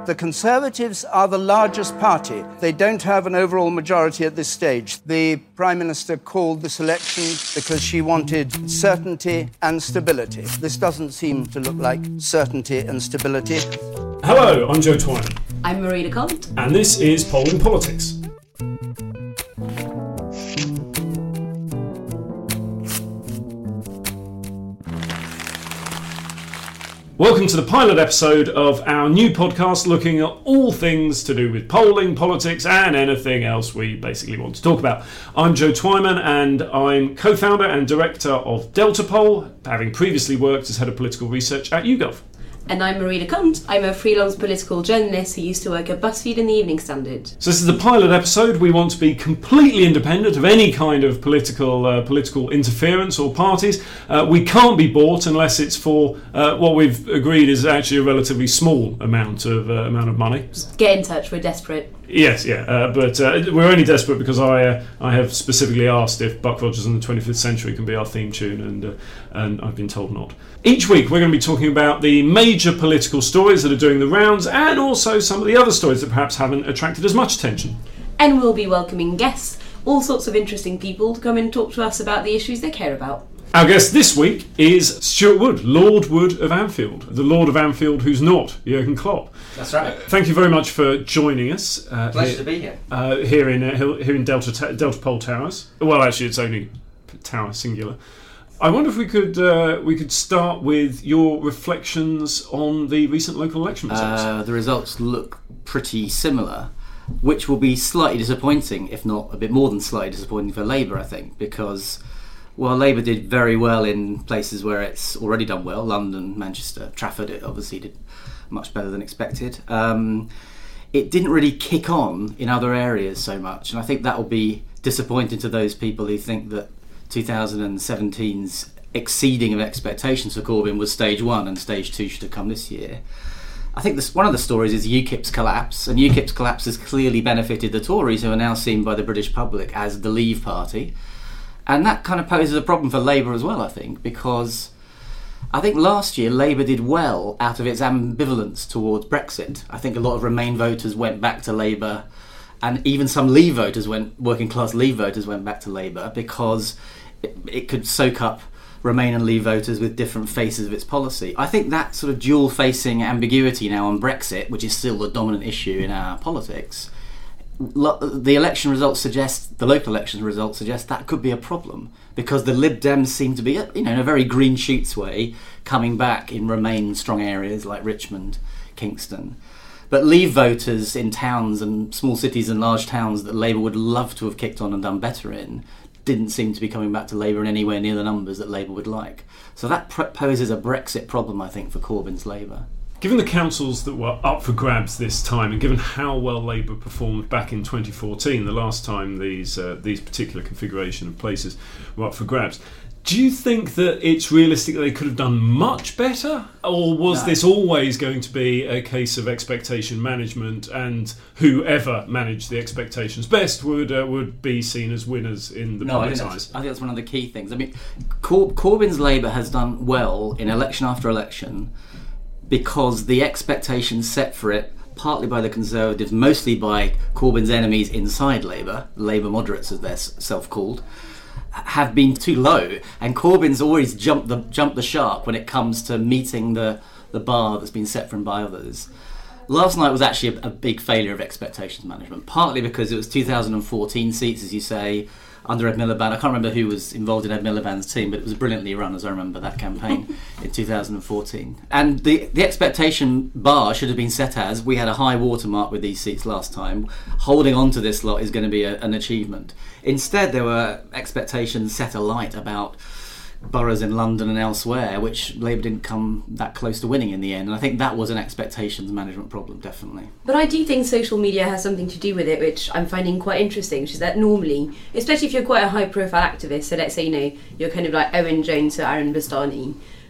The Conservatives are the largest party. They don't have an overall majority at this stage. The Prime Minister called this election because she wanted certainty and stability. This doesn't seem to look like certainty and stability. Hello, I'm Joe Twyman. I'm Marina Comte. And this is Polling Politics. Welcome to the pilot episode of our new podcast looking at all things to do with polling, politics and anything else we basically want to talk about. I'm Joe Twyman and I'm co-founder and director of Delta Poll, having previously worked as head of political research at YouGov. And I'm Marina Comte. I'm a freelance political journalist who used to work at BuzzFeed and the Evening Standard. So this is the pilot episode. We want to be completely independent of any kind of political interference or parties. We can't be bought unless it's for what we've agreed is actually a relatively small amount of money. Get in touch. We're desperate. Yes, but we're only desperate because I have specifically asked if Buck Rogers in the 25th Century can be our theme tune, and I've been told not. Each week we're going to be talking about the major political stories that are doing the rounds and also some of the other stories that perhaps haven't attracted as much attention. And we'll be welcoming guests, all sorts of interesting people to come and talk to us about the issues they care about. Our guest this week is Stuart Wood, Lord Wood of Anfield, the Lord of Anfield who's not Jurgen Klopp. That's right. Thank you very much for joining us. Pleasure to be here. Here in Delta Poll Towers. Well, actually, it's only tower singular. I wonder if we could start with your reflections on the recent local election results. The results look pretty similar, which will be slightly disappointing, if not a bit more than slightly disappointing for Labour, I think, because while Labour did very well in places where it's already done well, London, Manchester, Trafford, it obviously did much better than expected. It didn't really kick on in other areas so much, and I think that will be disappointing to those people who think that 2017's exceeding of expectations for Corbyn was stage one and stage two should have come this year. I think one of the stories is UKIP's collapse, and UKIP's collapse has clearly benefited the Tories, who are now seen by the British public as the Leave Party. And that kind of poses a problem for Labour as well, I think, because I think last year Labour did well out of its ambivalence towards Brexit. I think a lot of Remain voters went back to Labour, and even some Leave voters working class Leave voters went back to Labour because it could soak up Remain and Leave voters with different faces of its policy. I think that sort of dual-facing ambiguity now on Brexit, which is still the dominant issue in our politics, the election results suggest, the local election results suggest that could be a problem because the Lib Dems seem to be, in a very green shoots way, coming back in Remain strong areas like Richmond, Kingston. But Leave voters in towns and small cities and large towns that Labour would love to have kicked on and done better in didn't seem to be coming back to Labour in anywhere near the numbers that Labour would like. So that poses a Brexit problem, I think, for Corbyn's Labour. Given the councils that were up for grabs this time, and given how well Labour performed back in 2014, the last time these particular configuration of places were up for grabs, do you think that it's realistic that they could have done much better? Or was this always going to be a case of expectation management, and whoever managed the expectations best would be seen as winners in the public's eyes? I think that's one of the key things. I mean, Corbyn's Labour has done well in election after election because the expectations set for it, partly by the Conservatives, mostly by Corbyn's enemies inside Labour, Labour moderates as they're self-called, have been too low, and Corbyn's always jumped the shark when it comes to meeting the bar that's been set for him by others. Last night was actually a big failure of expectations management, partly because it was 2014 seats, as you say, under Ed Miliband. I can't remember who was involved in Ed Miliband's team, but it was brilliantly run, as I remember that campaign in 2014. And the expectation bar should have been set as, we had a high watermark with these seats last time, holding on to this lot is going to be an achievement. Instead, there were expectations set alight about boroughs in London and elsewhere, which Labour didn't come that close to winning in the end. And I think that was an expectations management problem, definitely. But I do think social media has something to do with it, which I'm finding quite interesting, which is that normally, especially if you're quite a high-profile activist, so let's say, you're kind of like Owen Jones or Aaron Bastani,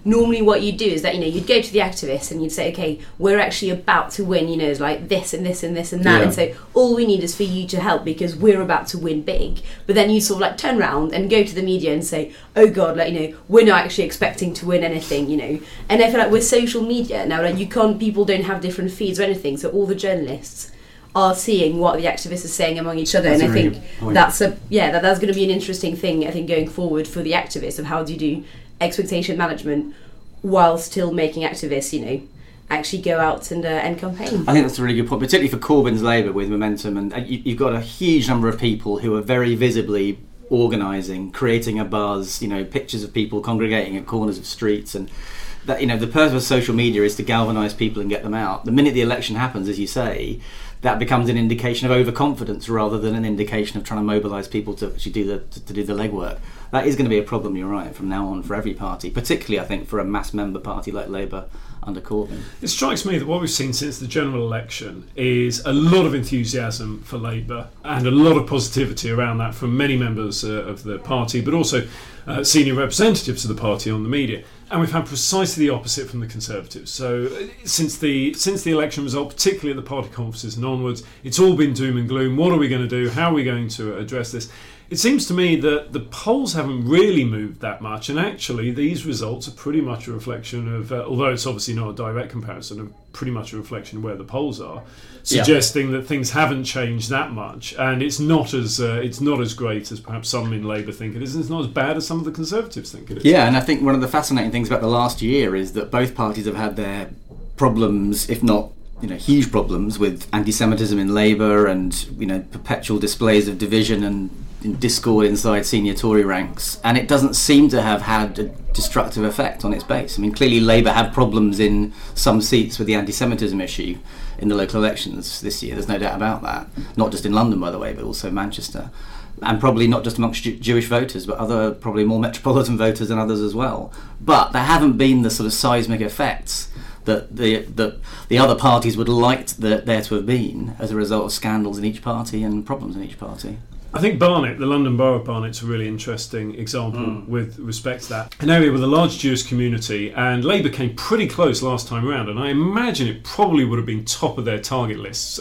normally what you'd do is that, you'd go to the activists and you'd say, okay, we're actually about to win, it's like this and this and this and that, and so all we need is for you to help because we're about to win big. But then you sort of like turn around and go to the media and say, oh God, like, we're not actually expecting to win anything, And I feel like with social media now, like, people don't have different feeds or anything, so all the journalists are seeing what the activists are saying among each other. That's and I think that's going to be an interesting thing, I think, going forward for the activists, of how do you do expectation management while still making activists, actually go out and campaign. I think that's a really good point, particularly for Corbyn's Labour with Momentum, and you've got a huge number of people who are very visibly organising, creating a buzz, pictures of people congregating at corners of streets, and that, the purpose of social media is to galvanise people and get them out. The minute the election happens, as you say, that becomes an indication of overconfidence rather than an indication of trying to mobilise people to actually do the legwork. That is going to be a problem, you're right, from now on for every party, particularly I think for a mass member party like Labour under Corbyn. It strikes me that what we've seen since the general election is a lot of enthusiasm for Labour and a lot of positivity around that from many members of the party, but also senior representatives of the party on the media. And we've had precisely the opposite from the Conservatives. So since the election result, particularly at the party conferences and onwards, it's all been doom and gloom. What are we going to do? How are we going to address this? It seems to me that the polls haven't really moved that much, and actually these results are pretty much a reflection of, although it's obviously not a direct comparison, are pretty much a reflection of where the polls are, suggesting that things haven't changed that much, and it's not as great as perhaps some in Labour think it is, and it's not as bad as some of the Conservatives think it is. Yeah, and I think one of the fascinating things about the last year is that both parties have had their problems, if not huge problems, with anti-Semitism in Labour and perpetual displays of division and discord inside senior Tory ranks, and it doesn't seem to have had a destructive effect on its base. I mean, clearly Labour had problems in some seats with the anti-Semitism issue in the local elections this year, there's no doubt about that. Not just in London, by the way, but also Manchester. And probably not just amongst Jewish voters, but other probably more metropolitan voters and others as well. But there haven't been the sort of seismic effects that the other parties would like there to have been as a result of scandals in each party and problems in each party. I think Barnet, the London Borough of Barnet's a really interesting example with respect to that. An area with a large Jewish community, and Labour came pretty close last time around, and I imagine it probably would have been top of their target lists.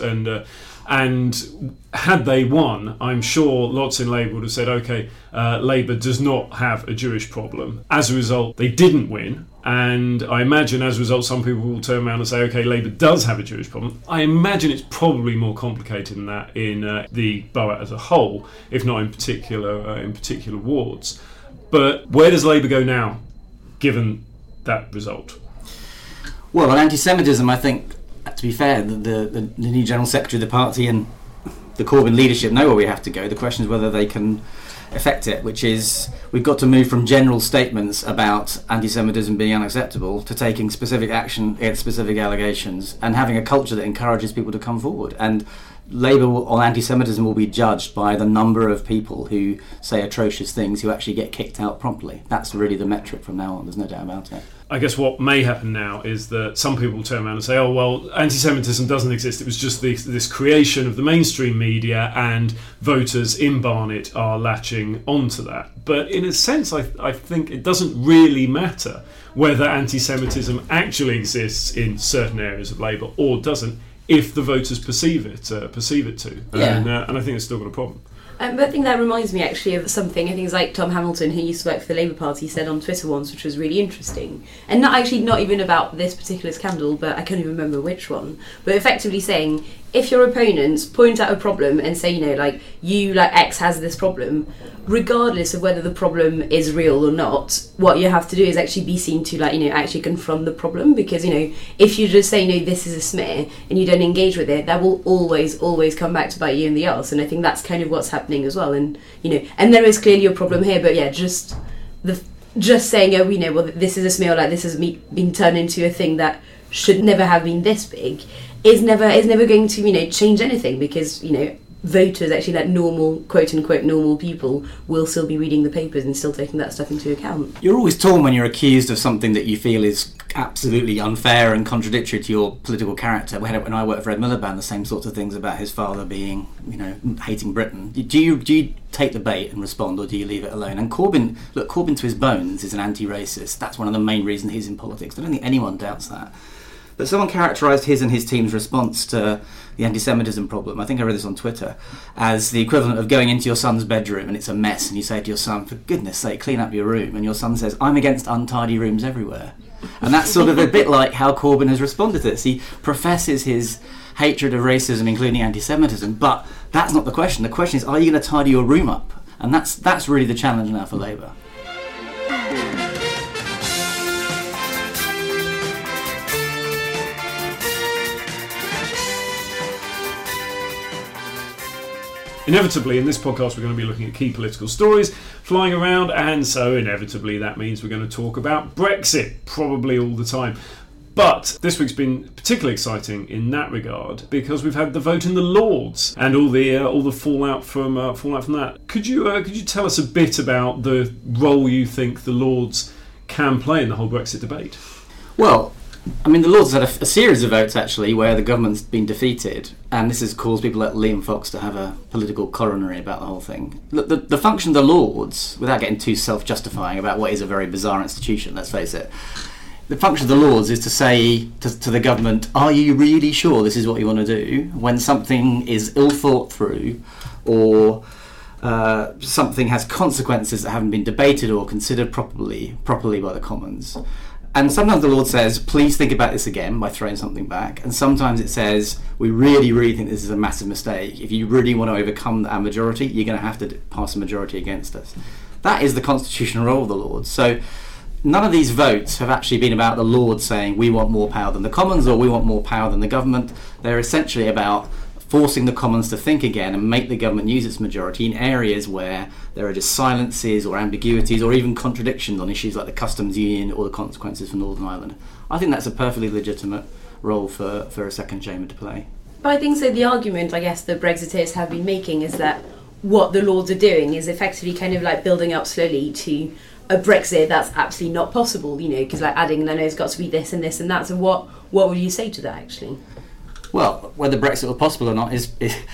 And had they won, I'm sure lots in Labour would have said, OK, Labour does not have a Jewish problem. As a result, they didn't win. And I imagine as a result, some people will turn around and say, OK, Labour does have a Jewish problem. I imagine it's probably more complicated than that in the borough as a whole, if not in particular wards. But where does Labour go now, given that result? Well, on anti-Semitism, I think, to be fair, the new General Secretary of the party and the Corbyn leadership know where we have to go. The question is whether they can affect it, which is we've got to move from general statements about anti-Semitism being unacceptable to taking specific action against specific allegations and having a culture that encourages people to come forward. And Labour on anti-Semitism will be judged by the number of people who say atrocious things who actually get kicked out promptly. That's really the metric from now on, there's no doubt about it. I guess what may happen now is that some people will turn around and say, oh, well, anti-Semitism doesn't exist. It was just this creation of the mainstream media, and voters in Barnet are latching onto that. But in a sense, I think it doesn't really matter whether anti-Semitism actually exists in certain areas of Labour or doesn't, if the voters perceive it to. Yeah. And I think it's still got a problem. But I think that reminds me actually of something, I think it's like Tom Hamilton, who used to work for the Labour Party, said on Twitter once, which was really interesting. And not even about this particular scandal, but I can't even remember which one. But effectively saying, if your opponents point out a problem and say, X has this problem, regardless of whether the problem is real or not, what you have to do is actually be seen to, actually confront the problem. Because, if you just say, this is a smear, and you don't engage with it, that will always, always come back to bite you in the arse. And I think that's kind of what's happening as well. And, and there is clearly a problem here, but yeah, just saying, well, this is a smear, this has been turned into a thing that should never have been this big, is never going to change anything, because voters, actually like normal, quote unquote normal people, will still be reading the papers and still taking that stuff into account. You're always torn when you're accused of something that you feel is absolutely unfair and contradictory to your political character. When I worked for Ed Miliband, the same sorts of things about his father being, hating Britain. Do you take the bait and respond, or do you leave it alone? And Corbyn to his bones is an anti-racist. That's one of the main reasons he's in politics. I don't think anyone doubts that. But someone characterised his and his team's response to the anti-Semitism problem, I think I read this on Twitter, as the equivalent of going into your son's bedroom and it's a mess, and you say to your son, for goodness sake, clean up your room, and your son says, I'm against untidy rooms everywhere. And that's sort of a bit like how Corbyn has responded to this. He professes his hatred of racism, including anti-Semitism, but that's not the question. The question is, are you going to tidy your room up? And that's really the challenge now for Labour. Inevitably, in this podcast, we're going to be looking at key political stories flying around, and so inevitably that means we're going to talk about Brexit, probably all the time. But this week's been particularly exciting in that regard because we've had the vote in the Lords and all the fallout from that. Could you tell us a bit about the role you think the Lords can play in the whole Brexit debate? Well, I mean, the Lords had a series of votes, actually, where the government's been defeated, and this has caused people like Liam Fox to have a political coronary about the whole thing. Look, the function of the Lords, without getting too self-justifying about what is a very bizarre institution, let's face it, the function of the Lords is to say to the government, are you really sure this is what you want to do, when something is ill thought through, or something has consequences that haven't been debated or considered properly by the Commons. And sometimes the Lord says, please think about this again by throwing something back. And sometimes it says, we really, really think this is a massive mistake. If you really want to overcome our majority, you're going to have to pass a majority against us. That is the constitutional role of the Lords. So none of these votes have actually been about the Lords saying, we want more power than the Commons or we want more power than the government. They're essentially about forcing the Commons to think again and make the government use its majority in areas where there are just silences or ambiguities or even contradictions on issues like the customs union or the consequences for Northern Ireland. I think that's a perfectly legitimate role for a second chamber to play. But I think so. The argument, I guess, the Brexiteers have been making is that what the Lords are doing is effectively kind of like building up slowly to a Brexit that's absolutely not possible, because like adding, no, it's got to be this and this and that. So what would you say to that, actually? Well, whether Brexit was possible or not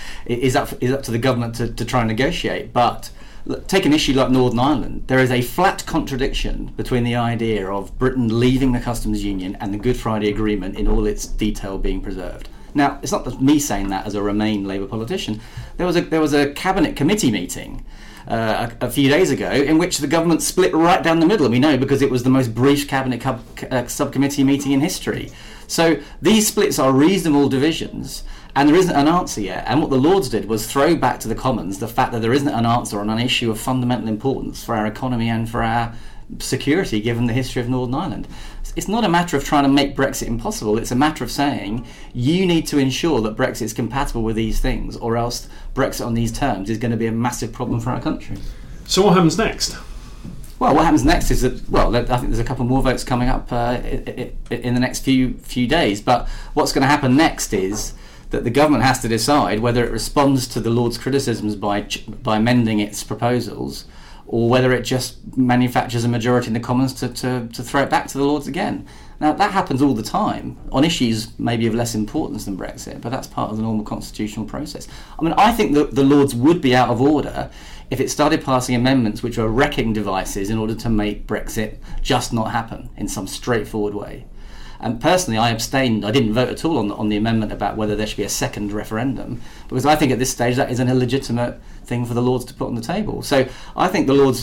is up to the government to try and negotiate. But look, take an issue like Northern Ireland. There is a flat contradiction between the idea of Britain leaving the customs union and the Good Friday Agreement in all its detail being preserved. Now, it's not just me saying that as a Remain Labour politician. There was a cabinet committee meeting a few days ago in which the government split right down the middle, and we know because it was the most brief cabinet subcommittee meeting in history. So these splits are reasonable divisions, and there isn't an answer yet. And what the Lords did was throw back to the Commons the fact that there isn't an answer on an issue of fundamental importance for our economy and for our security, given the history of Northern Ireland. It's not a matter of trying to make Brexit impossible. It's a matter of saying you need to ensure that Brexit is compatible with these things, or else Brexit on these terms is going to be a massive problem for our country. So what happens next? Well, what happens next is that, I think there's a couple more votes coming up in the next few days. But what's going to happen next is that the government has to decide whether it responds to the Lords' criticisms by amending its proposals, or whether it just manufactures a majority in the Commons to throw it back to the Lords again. Now, that happens all the time on issues maybe of less importance than Brexit, but that's part of the normal constitutional process. I mean, I think that the Lords would be out of order if it started passing amendments which are wrecking devices in order to make Brexit just not happen in some straightforward way. And personally, I abstained. I didn't vote at all on the amendment about whether there should be a second referendum, because I think at this stage that is an illegitimate thing for the Lords to put on the table. So I think the Lords,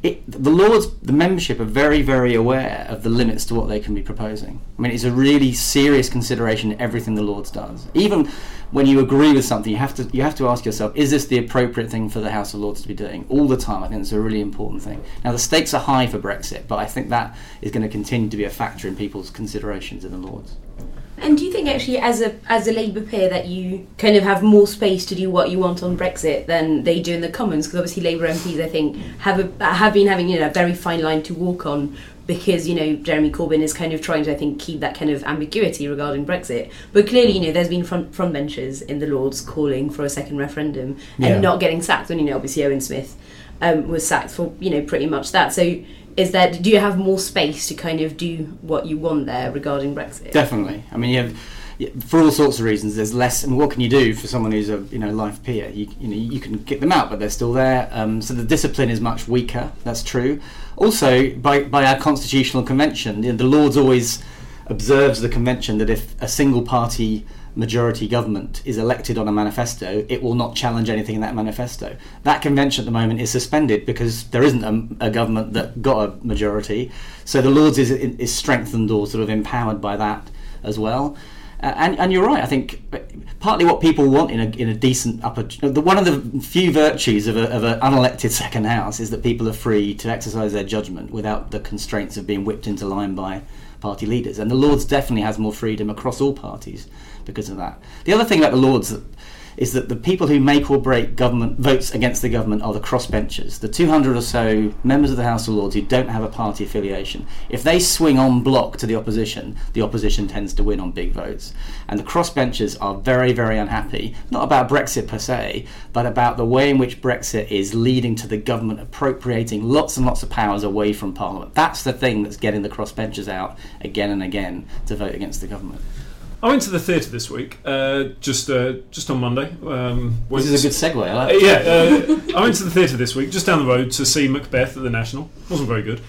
the membership are very, very aware of the limits to what they can be proposing. I mean, it's a really serious consideration in everything the Lords does. Even when you agree with something, you have to ask yourself, is this the appropriate thing for the House of Lords to be doing? All the time, I think it's a really important thing. Now, the stakes are high for Brexit, but I think that is going to continue to be a factor in people's considerations in the Lords. And do you think actually as a Labour peer that you kind of have more space to do what you want on Brexit than they do in the Commons? Because obviously Labour MPs, I think, have been having a very fine line to walk on because, Jeremy Corbyn is kind of trying to, I think, keep that kind of ambiguity regarding Brexit. But clearly, there's been frontbenchers in the Lords calling for a second referendum and not getting sacked. And, obviously Owen Smith was sacked for, pretty much that. So do you have more space to kind of do what you want there regarding Brexit? Definitely. I mean, for all sorts of reasons, there's less. And what can you do for someone who's a life peer? You can kick them out, but they're still there. So the discipline is much weaker. That's true. Also, by our constitutional convention, the Lords always observes the convention that if a single party majority government is elected on a manifesto, it will not challenge anything in that manifesto. That convention at the moment is suspended because there isn't a government that got a majority. So the Lords is strengthened or sort of empowered by that as well. And you're right. I think partly what people want in a decent one of the few virtues of an unelected second house is that people are free to exercise their judgment without the constraints of being whipped into line by party leaders. And the Lords definitely has more freedom across all parties because of that. The other thing about the Lords is that the people who make or break government votes against the government are the crossbenchers, the 200 or so members of the House of Lords who don't have a party affiliation. If they swing en bloc to the opposition tends to win on big votes. And the crossbenchers are very, very unhappy, not about Brexit per se, but about the way in which Brexit is leading to the government appropriating lots and lots of powers away from Parliament. That's the thing that's getting the crossbenchers out again and again to vote against the government. I went to the theatre this week, just on Monday. This is a good segue. I like it. I went to the theatre this week, just down the road, to see Macbeth at the National. Wasn't very good,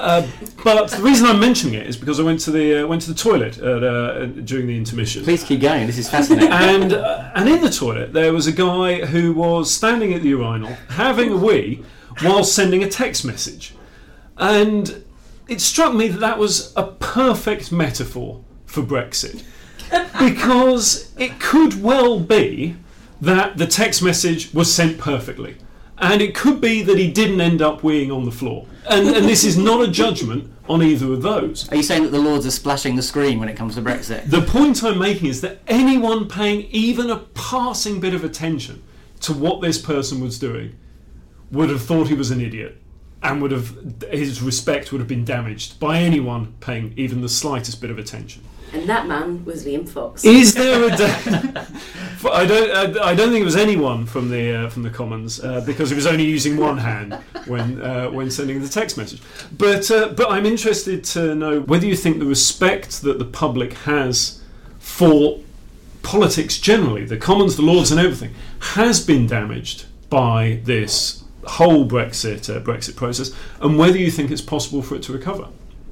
but the reason I'm mentioning it is because I went to the toilet during the intermission. Please keep going. This is fascinating. And in the toilet there was a guy who was standing at the urinal having a wee while sending a text message, and it struck me that was a perfect metaphor for Brexit. Because it could well be that the text message was sent perfectly, and it could be that he didn't end up weeing on the floor, and this is not a judgment on either of those. Are you saying that the Lords are splashing the screen when it comes to Brexit? The point I'm making is that anyone paying even a passing bit of attention to what this person was doing would have thought he was an idiot, and his respect would have been damaged by anyone paying even the slightest bit of attention. And that man was Liam Fox. Is there a I don't think it was anyone from the Commons because he was only using one hand when sending the text message. But I'm interested to know whether you think the respect that the public has for politics generally, the Commons, the Lords, and everything, has been damaged by this whole Brexit process, and whether you think it's possible for it to recover.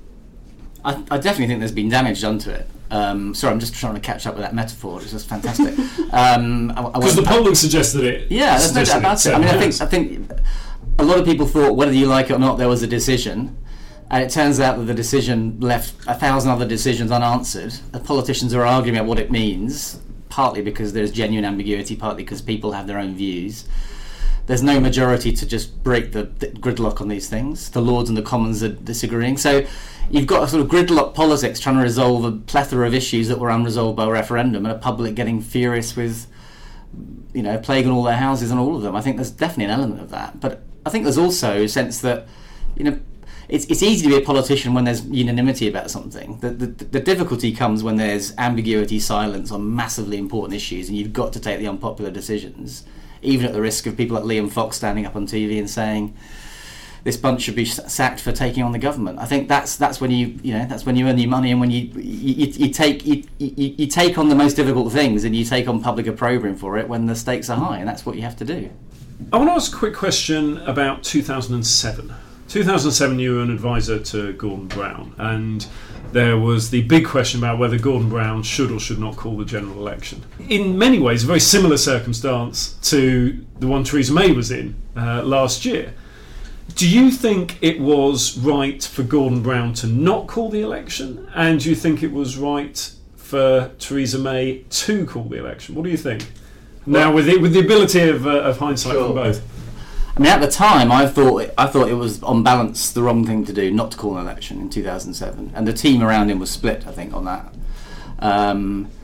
I definitely think there's been damage done to it. Sorry, I'm just trying to catch up with that metaphor. It's just fantastic. Because the polling suggested it. Yeah, there's no doubt about it. I mean, I think a lot of people thought, whether you like it or not, there was a decision, and it turns out that the decision left 1,000 other decisions unanswered. The politicians are arguing about what it means, partly because there's genuine ambiguity, partly because people have their own views. There's no majority to just break the gridlock on these things. The Lords and the Commons are disagreeing. So you've got a sort of gridlock politics trying to resolve a plethora of issues that were unresolved by a referendum, and a public getting furious with, plague on all their houses and all of them. I think there's definitely an element of that. But I think there's also a sense that, it's easy to be a politician when there's unanimity about something. The difficulty comes when there's ambiguity, silence on massively important issues, and you've got to take the unpopular decisions, even at the risk of people like Liam Fox standing up on TV and saying this bunch should be sacked for taking on the government. I think that's when that's when you earn your money, and when you take on the most difficult things, and you take on public opprobrium for it when the stakes are high, and that's what you have to do. I want to ask a quick question about 2007. 2007, you were an advisor to Gordon Brown, and there was the big question about whether Gordon Brown should or should not call the general election. In many ways, a very similar circumstance to the one Theresa May was in last year. Do you think it was right for Gordon Brown to not call the election? And do you think it was right for Theresa May to call the election? What do you think? Now, with the ability of hindsight from both. I mean, at the time, I thought it was, on balance, the wrong thing to do, not to call an election in 2007. And the team around him was split, I think, on that.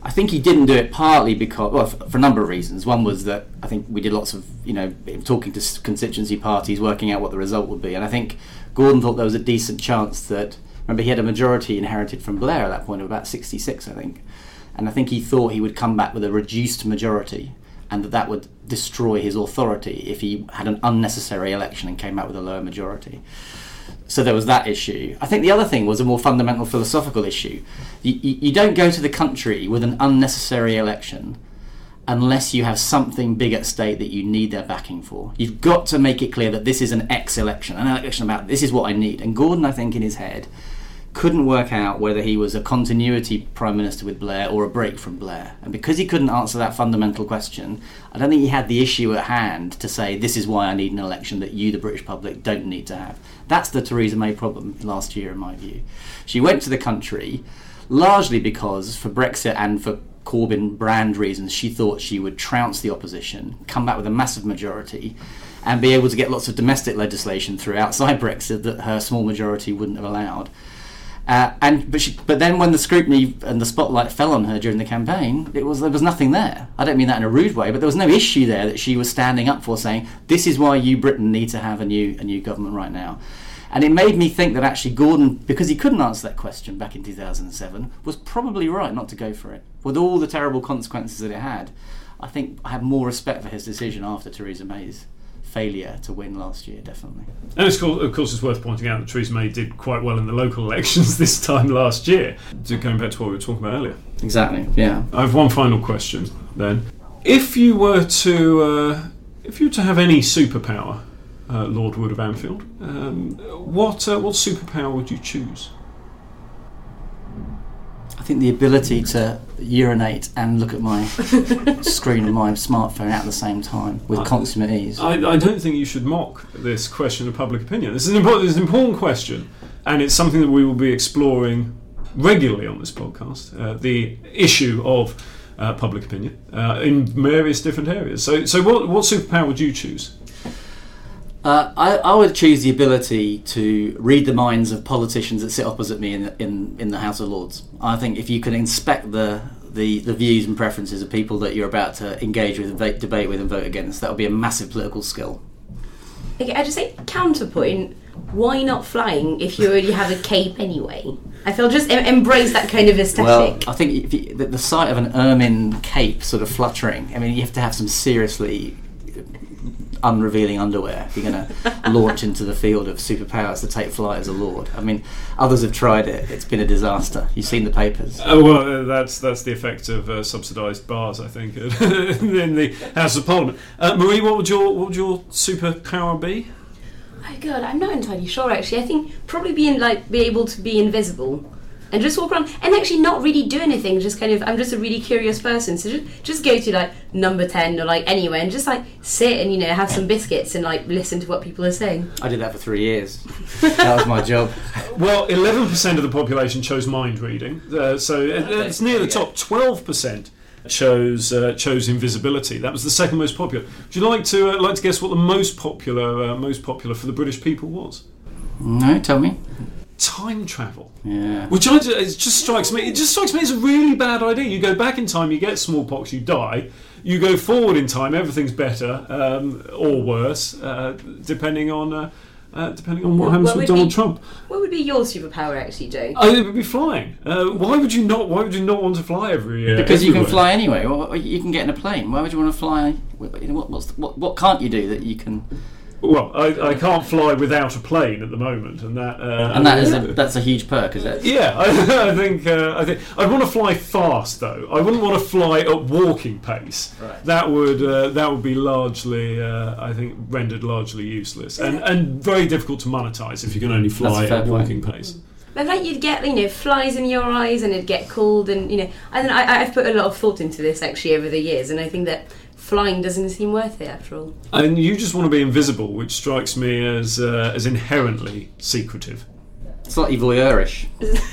I think he didn't do it partly because, well, for a number of reasons. One was that I think we did lots of, talking to constituency parties, working out what the result would be. And I think Gordon thought there was a decent chance that, remember, he had a majority inherited from Blair at that point of about 66, I think. And I think he thought he would come back with a reduced majority and that would destroy his authority if he had an unnecessary election and came out with a lower majority. So there was that issue. I think the other thing was a more fundamental philosophical issue. You don't go to the country with an unnecessary election unless you have something big at stake that you need their backing for. You've got to make it clear that this is an election about this is what I need. And Gordon, I think, in his head, couldn't work out whether he was a continuity Prime Minister with Blair or a break from Blair. And because he couldn't answer that fundamental question, I don't think he had the issue at hand to say, this is why I need an election that you, the British public, don't need to have. That's the Theresa May problem last year, in my view. She went to the country largely because, for Brexit and for Corbyn brand reasons, she thought she would trounce the opposition, come back with a massive majority, and be able to get lots of domestic legislation through outside Brexit that her small majority wouldn't have allowed. But then when the scrutiny and the spotlight fell on her during the campaign, there was nothing there. I don't mean that in a rude way, but there was no issue there that she was standing up for, saying, this is why you, Britain, need to have a new government right now. And it made me think that actually Gordon, because he couldn't answer that question back in 2007, was probably right not to go for it. With all the terrible consequences that it had, I think I have more respect for his decision after Theresa May's failure to win last year, definitely. And of course it's worth pointing out that Theresa May did quite well in the local elections this time last year. Going back to what we were talking about earlier. Exactly, yeah. I have one final question then. If you were to have any superpower, Lord Wood of Anfield, what superpower would you choose? I think the ability to urinate and look at my screen of my smartphone at the same time with consummate ease. I don't think you should mock this question of public opinion. This is an important question, and it's something that we will be exploring regularly on this podcast, the issue of public opinion in various different areas. So what superpower would you choose? I would choose the ability to read the minds of politicians that sit opposite me in the House of Lords. I think if you can inspect the views and preferences of people that you're about to engage with, debate with and vote against, that would be a massive political skill. Okay, I just say counterpoint. Why not flying if you already have a cape anyway? I feel just embrace that kind of aesthetic. Well, I think the sight of an ermine cape sort of fluttering, I mean, you have to have some seriously unrevealing underwear if you're going to launch into the field of superpowers to take flight as a lord. I mean, others have tried it. It's been a disaster. You've seen the papers. That's the effect of subsidised bars, I think, in the House of Parliament. Marie, what would your superpower be? Oh God, I'm not entirely sure actually. I think probably be able to be invisible. And just walk around and actually not really do anything. Just kind of, I'm just a really curious person, so just go to number 10 or anywhere and just sit and have some biscuits and listen to what people are saying. I did that for 3 years. That was my job. Well, 11% of the population chose mind reading, so it's near the top. 12% chose invisibility. That was the second most popular. Would you like to guess what the most popular for the British people was? No, tell me. Time travel. Yeah. Which it just strikes me as a really bad idea. You go back in time, you get smallpox, you die. You go forward in time, everything's better or worse, depending on what happens with Donald Trump. What would be your superpower, actually, Joe? It would be flying. Why would you not want to fly every year? Because everywhere? You can fly anyway. Well, you can get in a plane. Why would you want to fly? What can't you do that you can? Well, I can't fly without a plane at the moment, and that's a huge perk, is it? Yeah, I think I'd want to fly fast though. I wouldn't want to fly at walking pace. Right. That would be largely, I think, rendered largely useless and very difficult to monetize if you can only fly at walking pace. But you'd get flies in your eyes and it'd get cold and I've put a lot of thought into this actually over the years, and I think that flying doesn't seem worth it after all. And you just want to be invisible, which strikes me as inherently secretive. Slightly voyeurish.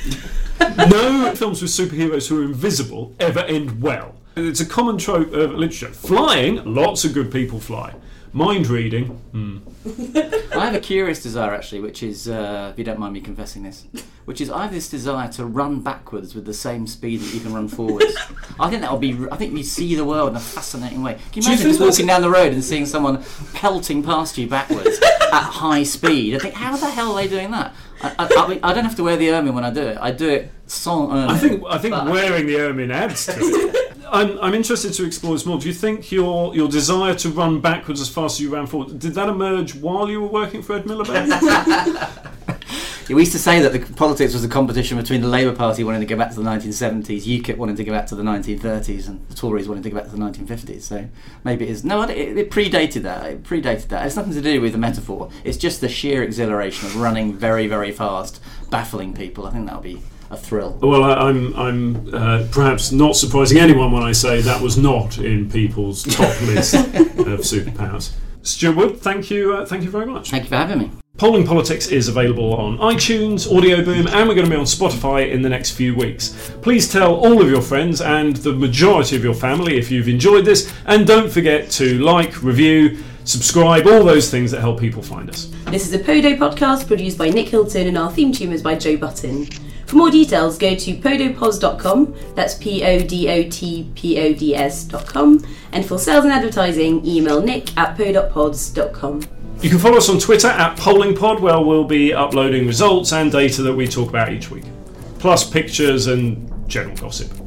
No films with superheroes who are invisible ever end well. It's a common trope of literature. Flying, lots of good people fly. Mind reading. I have a curious desire, actually, which is, if you don't mind me confessing this, which is I have this desire to run backwards with the same speed that you can run forwards. I think I think you see the world in a fascinating way. Can you imagine just walking down the road and seeing someone pelting past you backwards at high speed? I think, how the hell are they doing that? I don't have to wear the ermine when I do it. I do it sans ermine. I think wearing the ermine adds to it. I'm interested to explore this more. Do you think your desire to run backwards as fast as you ran forward, did that emerge while you were working for Ed Miliband? We used to say that the politics was a competition between the Labour Party wanting to go back to the 1970s, UKIP wanting to go back to the 1930s, and the Tories wanting to go back to the 1950s. So maybe it is. No, it predated that. It predated that. It's nothing to do with the metaphor. It's just the sheer exhilaration of running very, very fast, baffling people. I think that'll be a thrill. Well, I'm perhaps not surprising anyone when I say that was not in people's top list of superpowers. Stuart Wood, thank you very much. Thank you for having me. Polling Politics is available on iTunes, Audio Boom, and we're going to be on Spotify in the next few weeks. Please tell all of your friends and the majority of your family if you've enjoyed this, and don't forget to like, review, subscribe, all those things that help people find us. This is a Podo podcast produced by Nick Hilton, and our theme tune is by Joe Button. For more details, go to podopos.com, that's podotpods.com, and for sales and advertising, email nick@podoppods.com. You can follow us on Twitter @PollingPod, where we'll be uploading results and data that we talk about each week, plus pictures and general gossip.